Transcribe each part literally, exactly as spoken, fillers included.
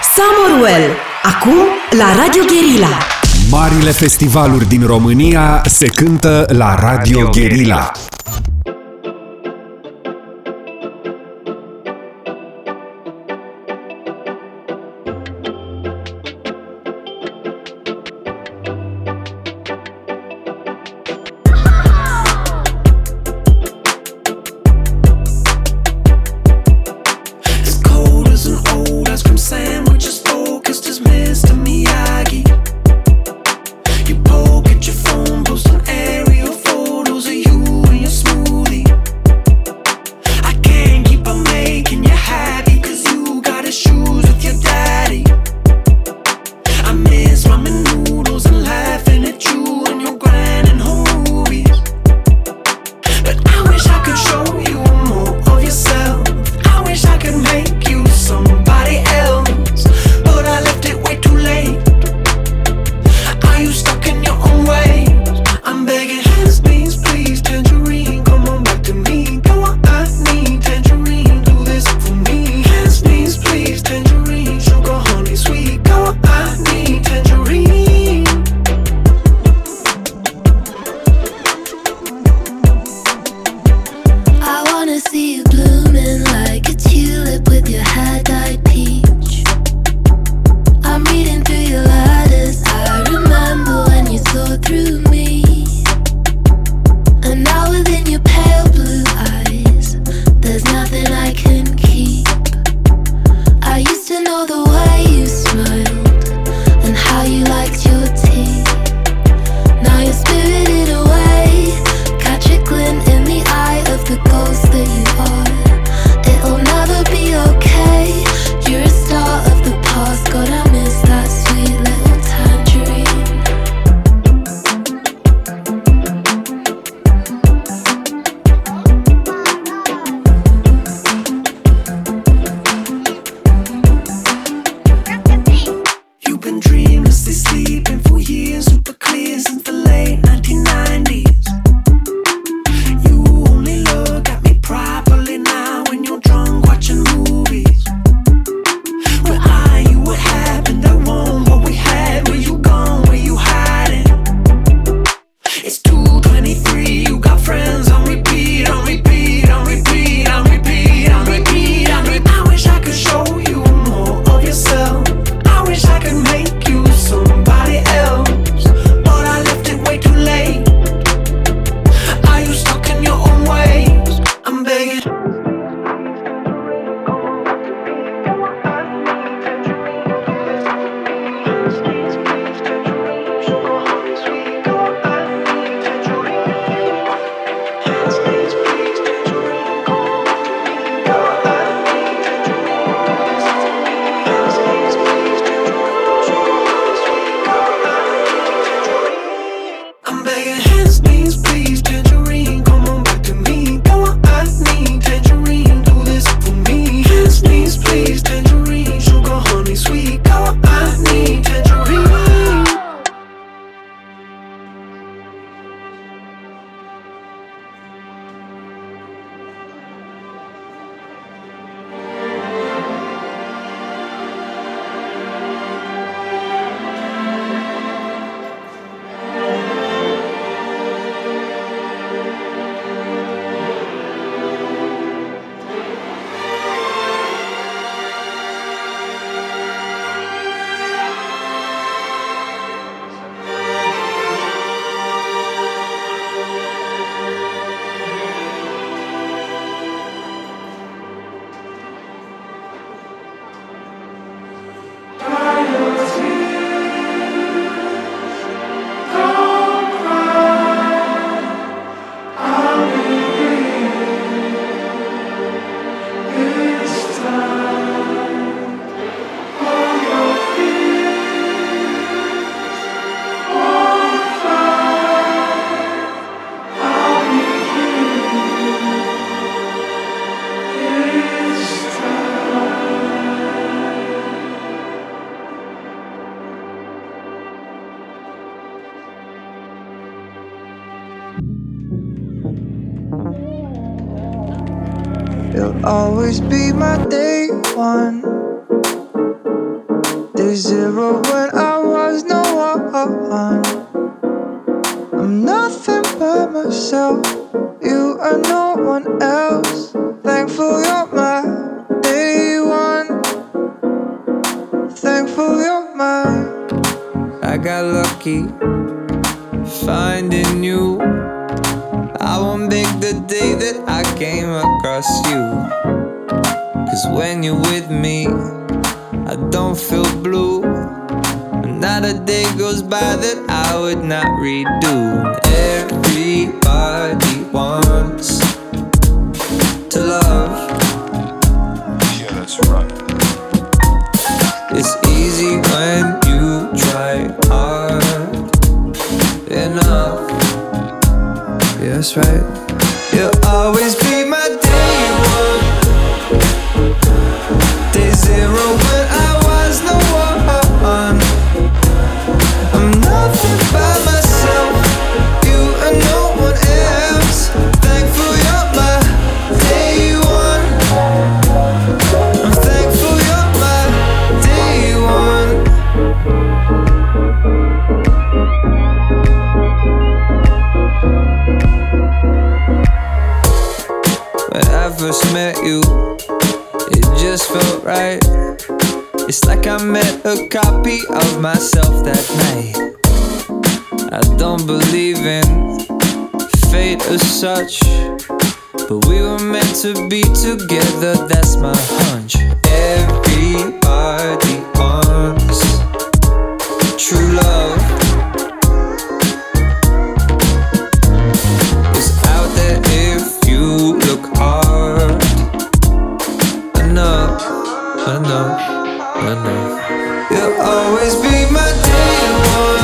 Summerwell, acum la Radio Guerilla. Marile festivaluri din România se cântă la Radio Guerilla. You'll always be my day one. Day zero when I was no one. I'm nothing but myself, you and no one else. Thankful you're my day one. Thankful you're mine. I got lucky finding you. I won't make the day that I came across you. Cause when you're with me, I don't feel blue. Not a day goes by that I would not redo. Everybody wants to love. Yeah, that's right. It's easy when you try hard enough. Yeah, that's right. You'll always be my day one. Day zero when I was no one. I'm nothing by myself, you and no one else. Thankful you're my day one. I'm thankful you're my day one. When I first met you, it just felt right. It's like I met a copy of myself that night. I don't believe in fate as such, but we were meant to be together, that's my hunch. Everybody wants true love. It's out there if you look hard enough, enough. You'll always be my day one.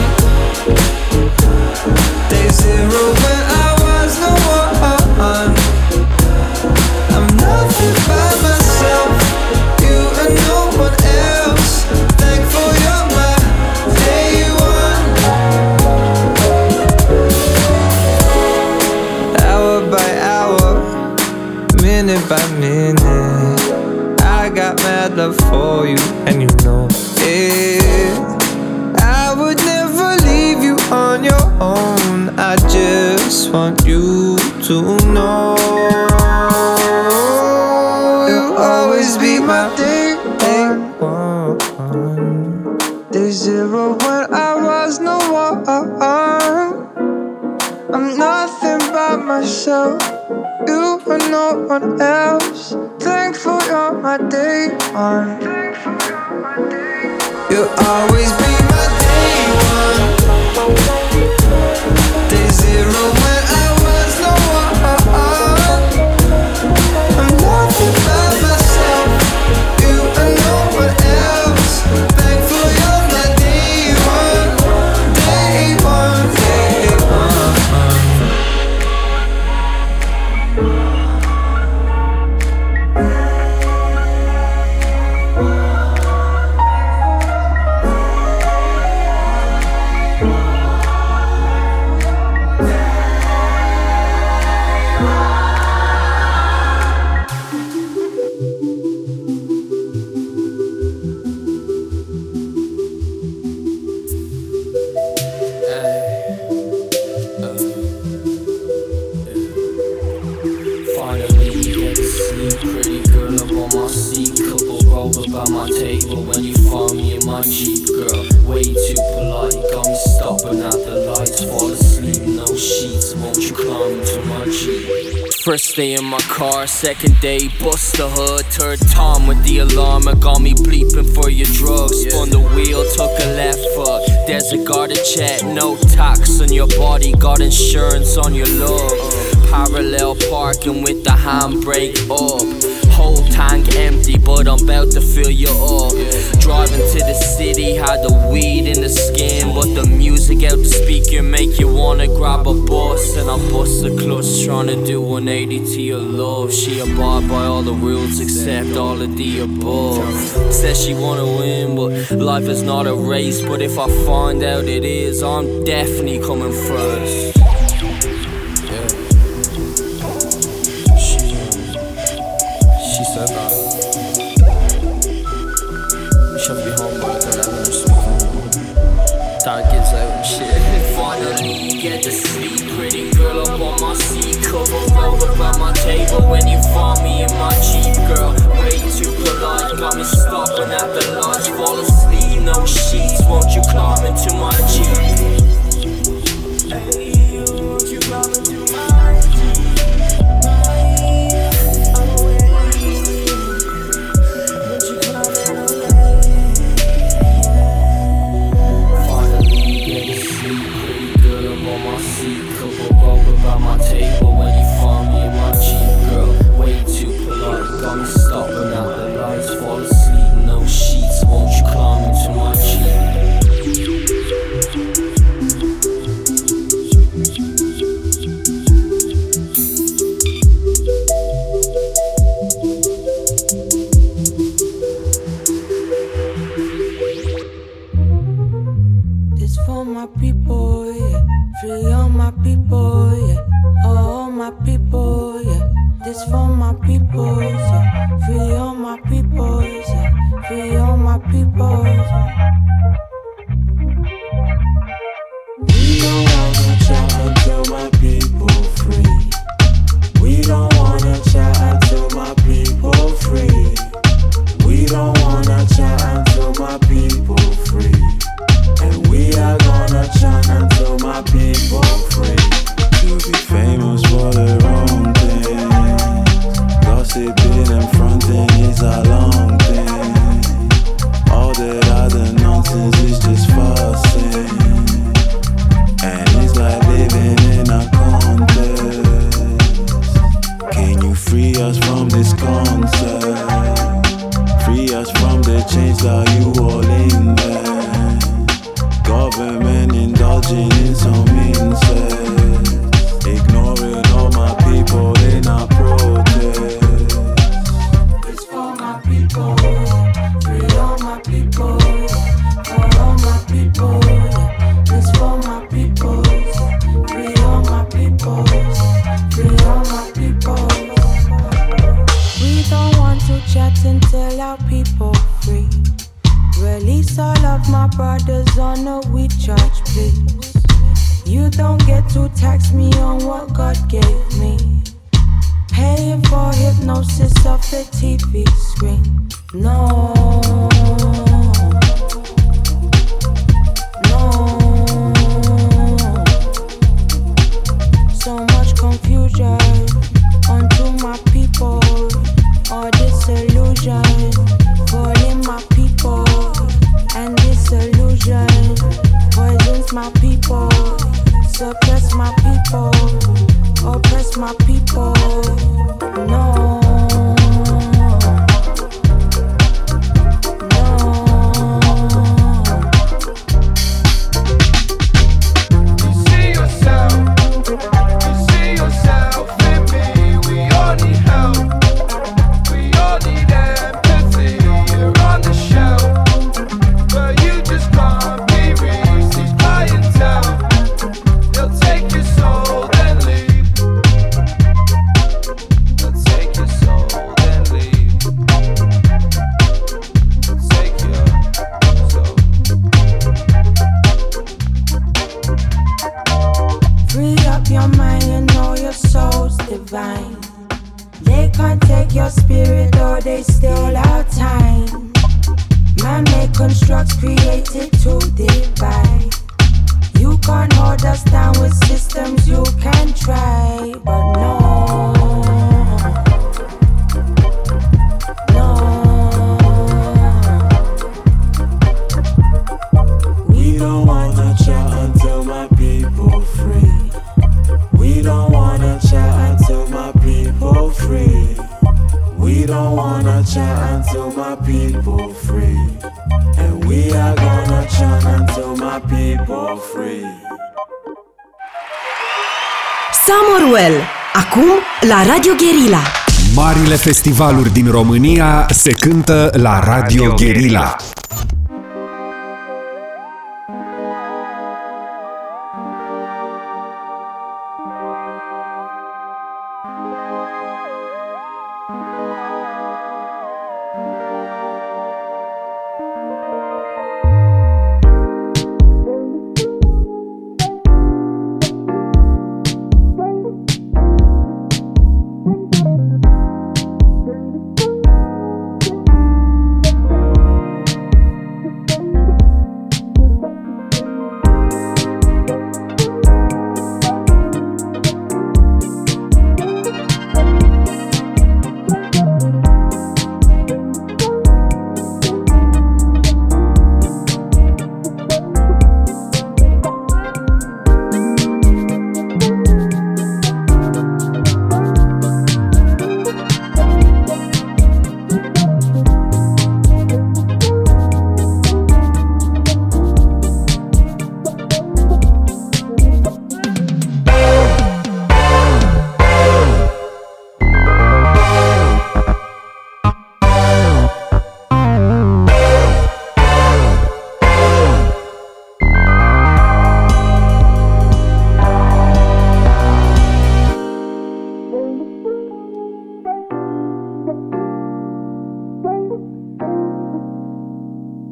Day zero when I was no one. I'm nothing by myself, you and no one else. Thankful you're my day one. Hour by hour, minute by minute, I got mad love for you, and you know it. I would never leave you on your own. I just want you to know you'll always be my day one. Day zero when I was no one. I'm nothing by myself, you and no one else. Thankful you're my day one. You'll always be my day one. Day zero when I was no one. I'm nothing by myself, you and no one else. Thankful you're my day one. Day one, day one. First day in my car, second day, bust the hood. Third time with the alarm, it got me bleeping for your drugs. Spun the wheel, took a left foot. There's a guarded check, no tax on your body, got insurance on your love. Parallel parking with the handbrake up. Whole tank empty, but I'm about to fill you up. Driving to the city, had the weed in the skin, but the music out the speaker make you wanna grab a bus. And I bust the clutch, trying to do one eighty to your love. She abide by all the rules except all of the above. Says she wanna win, but life is not a race. But if I find out it is, I'm definitely coming first. She said that we should be home by eleven. table when you found me in my Jeep, girl. Way too polite, got me stopping at the lodge. Fall asleep, no sheets, won't you climb into my Jeep? Hey, won't you climb into my Jeep? By my table when you found me in my Jeep, girl. Way too polite, got me stopping out the lights. Fall asleep, no sheets, won't you climb into my Jeep? This for my people, yeah. Free all my people, yeah. All my people, yeah. This for my people, yeah. Free all my people, yeah. Free all my people, yeah. We don't wanna chat until my people free. We don't wanna chat until my people free. We don't wanna chat until my people free. And we are gonna chant until my people free. To be famous for the wrong thing. Gossiping and fronting is a long thing. All that other nonsense is just fussing. And it's like living in a contest. Can you free us from this concept? Free us from the chains that you all in there. Government indulging in some incest. Ignoring all my people in a protest. It's for my people, yeah. Free all my people, yeah. For all my people, yeah. It's for my people, yeah. Free all my people, yeah. Free all my people. We don't want to chat until our people free. Release all of my brothers on a we church, please. You don't get to tax me on what God gave me. Paying for hypnosis off the T V screen. No, no. So much confusion onto my people. All disillusion falling my people. And disillusion poisons my people. Suppress my people, oppress my people. No, they can't take your spirit, though they steal our time. Man made constructs created to divide. You can't hold us down with systems you can try, but no, no. We don't wanna chat until my people free. We don't wanna chat until my people free. We don't wanna chat until my people free. And we are gonna chat until my people free. Summerwell, acum la Radio Guerilla. Marile festivaluri din România se cântă la Radio Guerilla.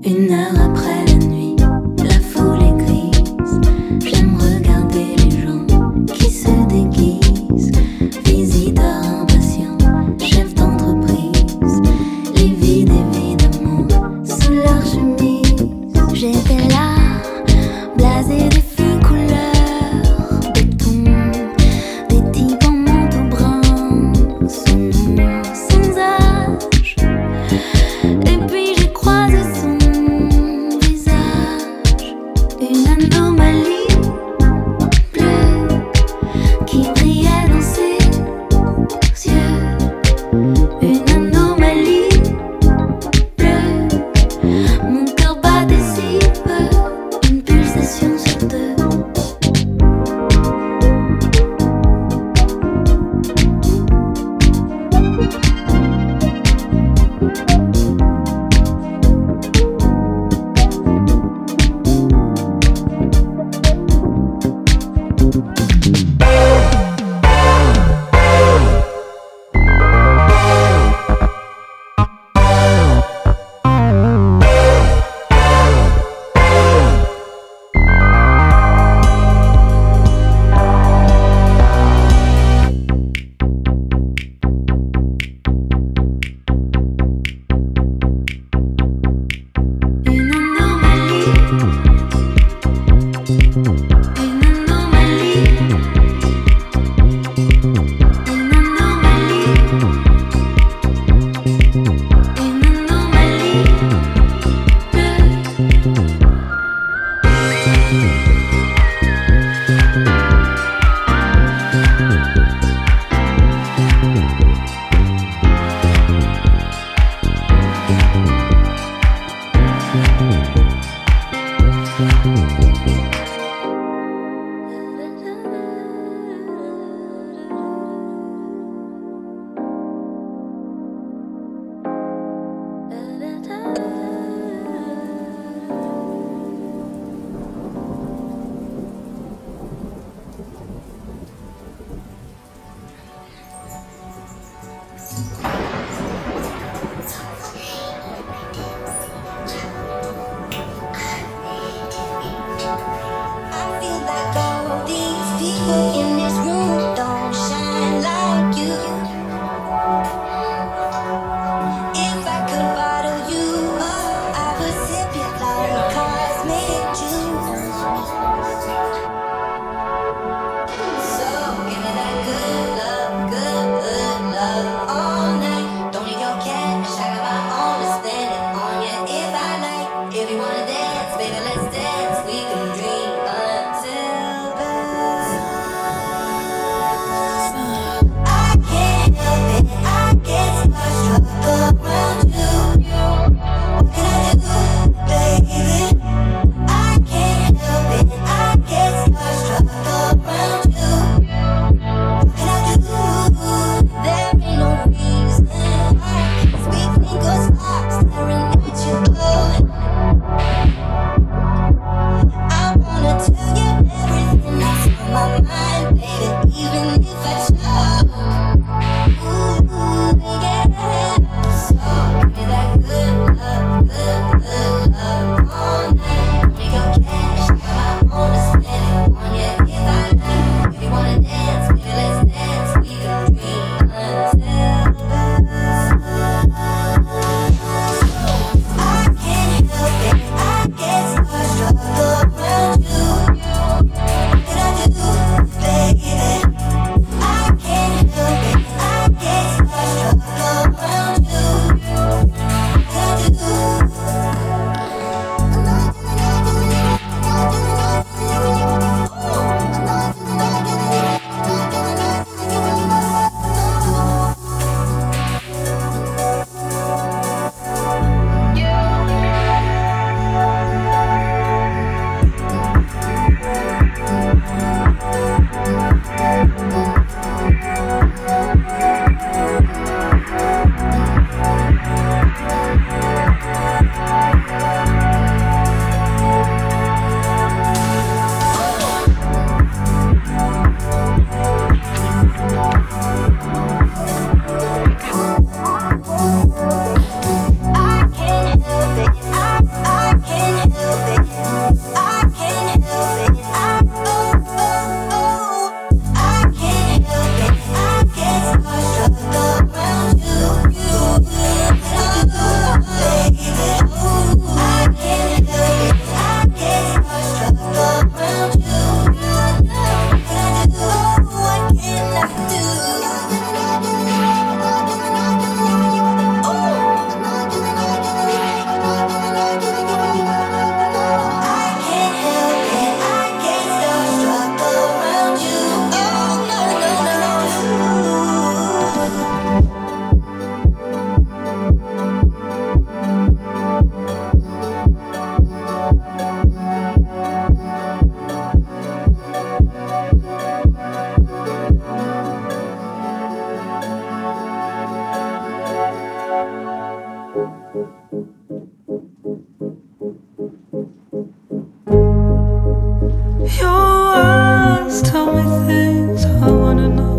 Une heure après la nuit, la foule est grise. J'aime regarder les gens qui se déguisent. Visiteurs impatients, chefs d'entreprise, livides évidemment sous leur chemise. J'étais là, blasée des filles couleur béton, des types en manteau brun, sans nom, sans âge. Et puis j'ai croisé son visage. Your eyes tell me things I wanna know.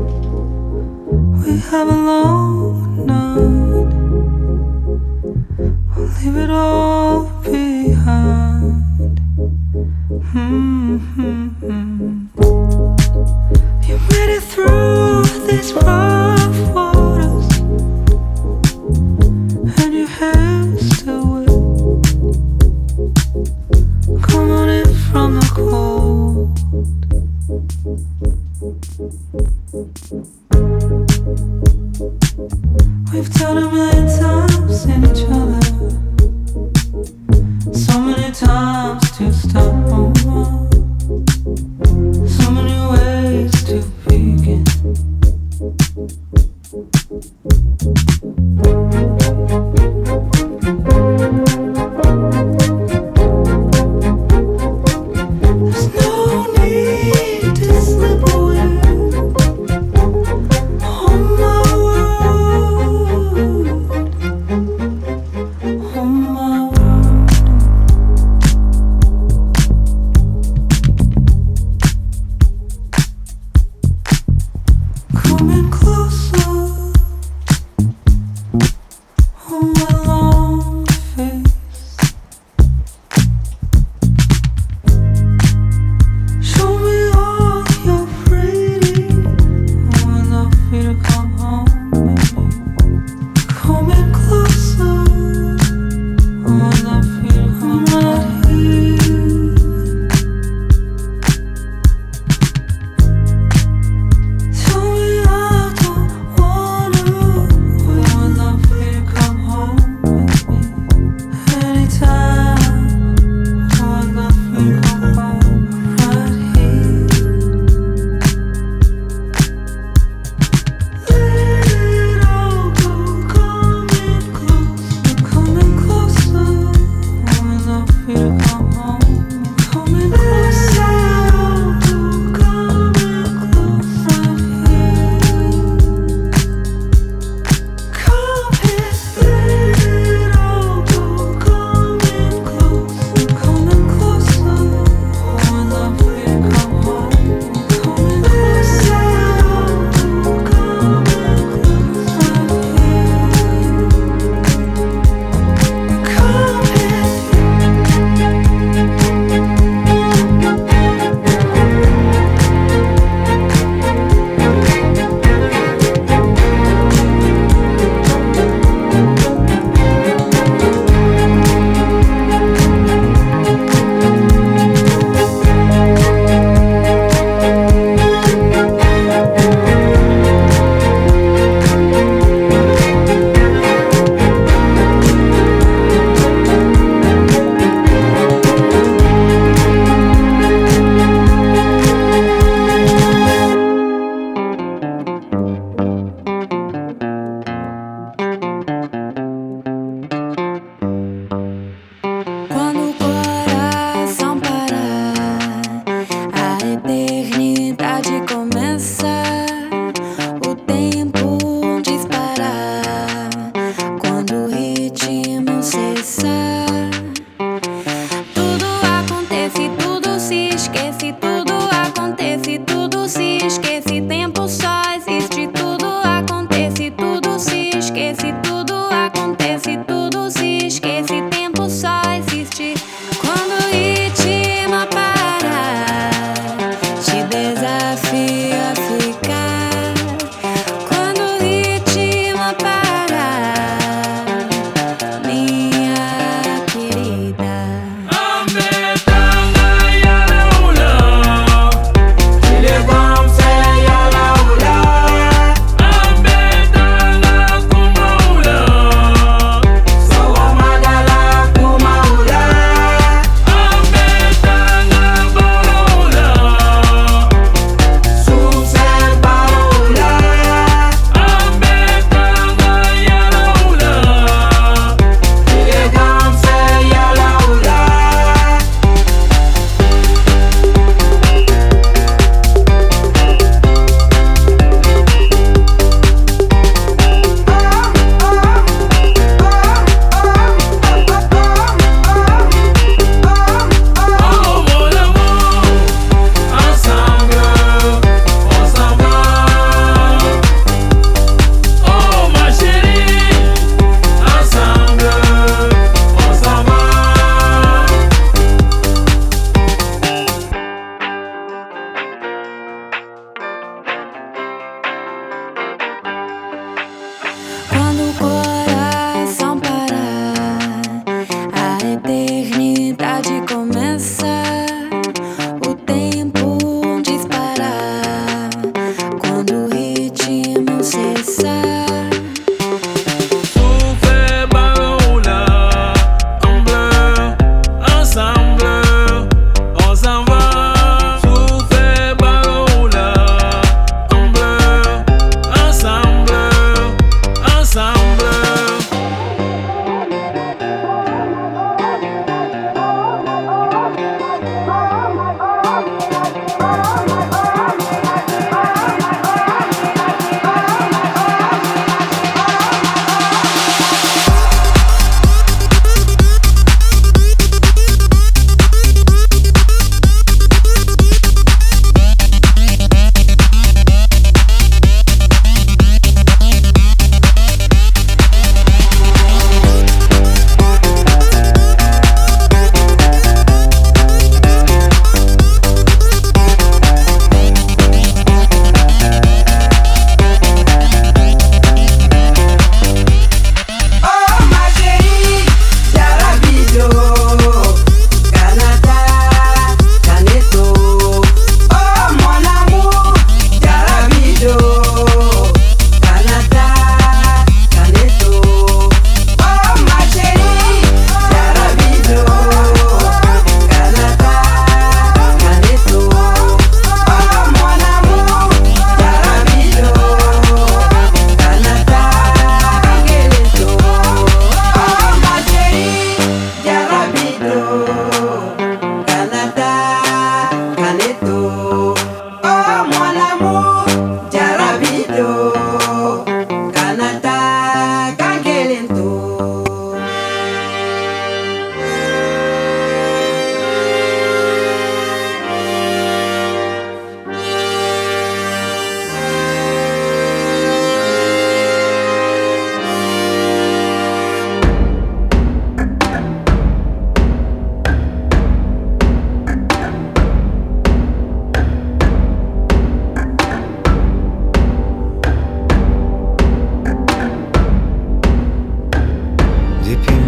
We have a long night. I'll leave it all behind. Mm-hmm. You made it through these rough waters, and your hair's still wet. Come on in from the cold. We've done a million times in each other, so many times to stop over, so many ways to begin. There's no need to slip away. Oh my word, oh my word. Coming closer, oh my long face. Show me all you're pretty. Oh, I'd love for you to come home with me. Coming closer, oh, I'd love for you to come right here. Tell me I don't wanna. Oh, I'd love for you to come home with me anytime. Oh, I'd love for you to come home right here. Let it all go, coming closer, coming closer. Oh, I'd love for you to come home, coming closer. Coming close right here. Coming, let it all go, coming closer, coming closer. Oh, I'd love for you to come home, coming closer. Coming close right Quando o coração parar, a eternidade começa, o tempo disparar. Quando o ritmo cessar, tudo acontece, tudo se esquece, tudo acontece, tudo se esquece. Tempo só existe, tudo acontece, tudo se esquece, tudo acontece, tudo se esquece. Tempo só existe. Quando o ritmo parar, te desafio a ficar. Quando o ritmo parar, minha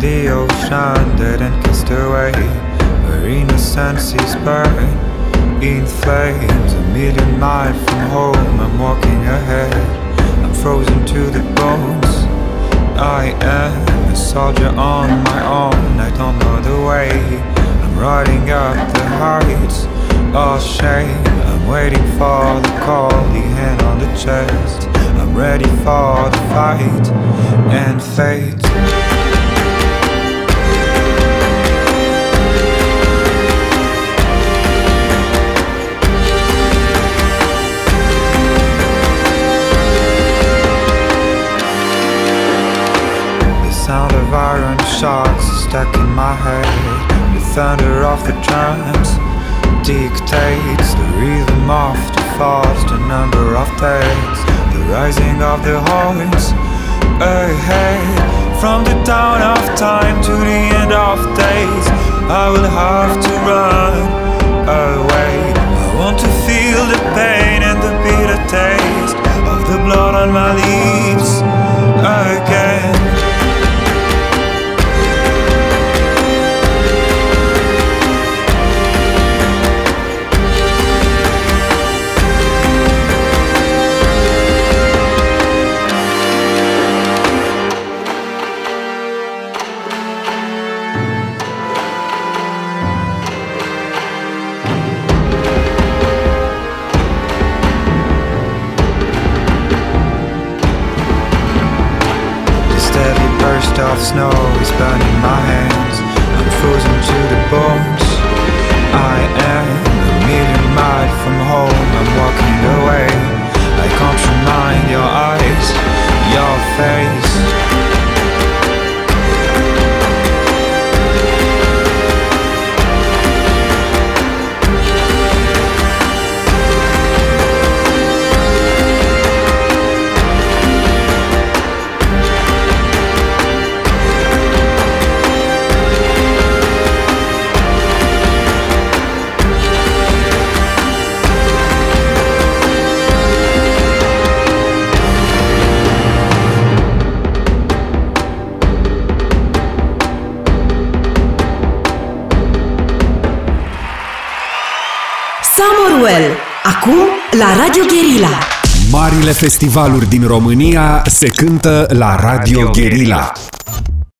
the ocean, dead and cast away, where innocence is burned in flames. A million miles from home, I'm walking ahead, I'm frozen to the bones. I am a soldier on my own, I don't know the way, I'm riding up the heights of shame. I'm waiting for the call, the hand on the chest, I'm ready for the fight and fate. Sound of iron shocks stuck in my head. The thunder of the drums dictates the rhythm of the falls, the number of days, the rising of the horns ahead. From the dawn of time to the end of days, I will have to run away. I want to feel the pain and the bitter taste of the blood on my lips again. Of snow is burning my hands, I'm frozen to the bones. I am a million miles from home, I'm walking away, I can't remind your eyes, your face. Summerwell, acum la Radio Guerilla. Marile festivaluri din România se cântă la Radio Guerilla.